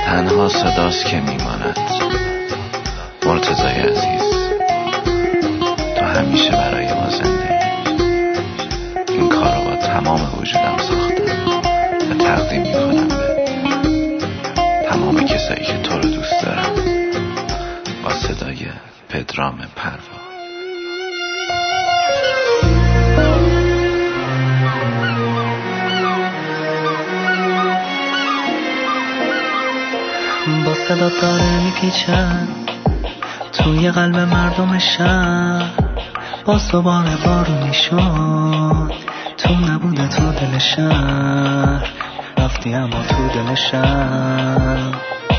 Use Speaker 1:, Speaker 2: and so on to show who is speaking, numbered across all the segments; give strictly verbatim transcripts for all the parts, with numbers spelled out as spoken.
Speaker 1: تنها صداست که میماند. مرتضای عزیز، تو همیشه برای ما زنده. این کارو با تمام وجودم ساختم و تقدیم میکنم به تمام کسایی که تو رو دوست دارم. با صدای پدرام پروا.
Speaker 2: با صدا داره میپیچن توی قلب مردم شهر. با صبح بارونی شد تو نبوده تو دل شهر. رفتی اما تو دل شهر.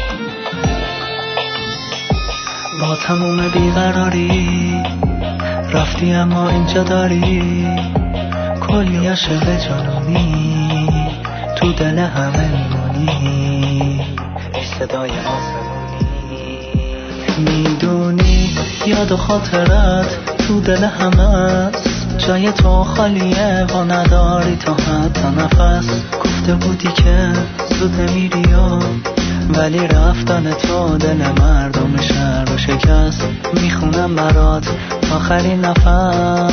Speaker 2: با تموم بیقراری رفتی اما اینجا داری کلی عشق جنونی تو دل همه میمونی. صدای آسمونی میدونی یاد و خاطرت تو دل همه است. جای تو خالیه و نداری تو حتی نفس. گفته بودی که زود میری ولی رفتن تو دل مردم شهر رو شکست. میخونم برات آخرین نفس.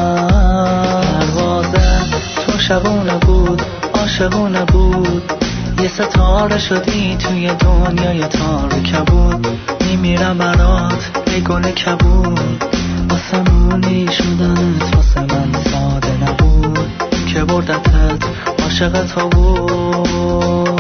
Speaker 2: پروازه تو شبونه بود عاشقونه بود. یه ستاره شدی توی دنیای تار کبود. میمیرم برات ای گل کبود. آسمونی شدنت واسه من ساده نبود که بردتت عاشق تو بود.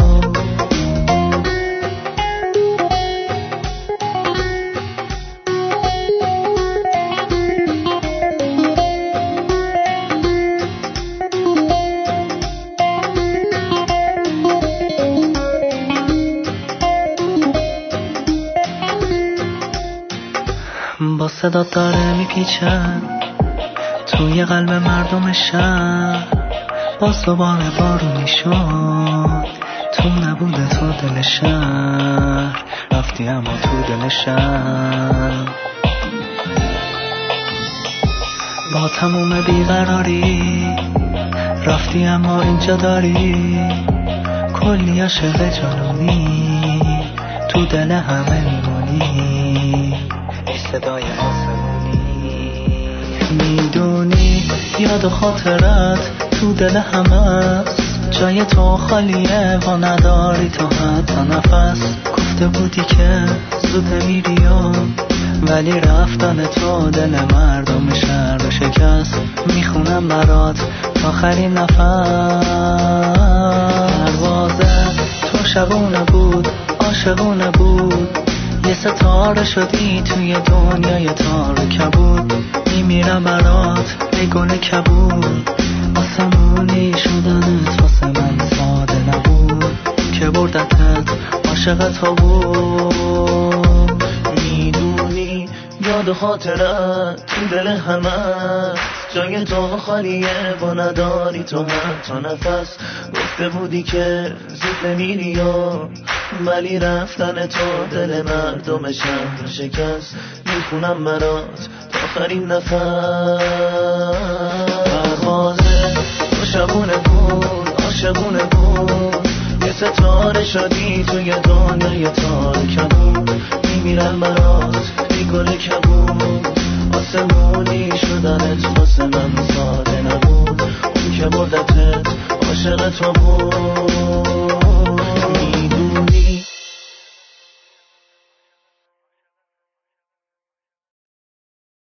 Speaker 2: با صدا داره میپیچن توی قلب مردم شهر. با صبح بارونی شد تو نبوده تو دل شهر. رفتی اما تو دل شهر. با تموم بیقراری رفتی اما اینجا داری کلی عشق جنونی تو دل همه میمونی. صدای آسمونی میدونی یاد و خاطرت تو دل همه است. جای تو خالیه و نداری تو حتی نفس. گفته بودی که زود میری ولی رفتن تو دل مردم شهر رو شکست. میخونم برات آخرین نفس. پروازه تو شبونه بود عاشقونه بود. یه ستاره شدی توی دنیای تار کبود. میمیرم برات ای گل کبود. آسمونی شدنت واسه من ساده نبود که بردتت عاشق تو بود. میدونی یاد و خاطرت تو دل همه است. جای تو خالیه و نداری تو حتی نفس. گفته بودی که زود نمیری ولی رفتن تو دل مردم شهر شکست. میخونم برات تا آخرین نفس. پروازه تو شبونه بود عاشقونه بود. یه ستاره شدی توی دنیای تار کبود. میمیرم برات ای گل کبود. آسمونی شدنت واسه من ساده نبود. اون که بردتت عاشق تو بود.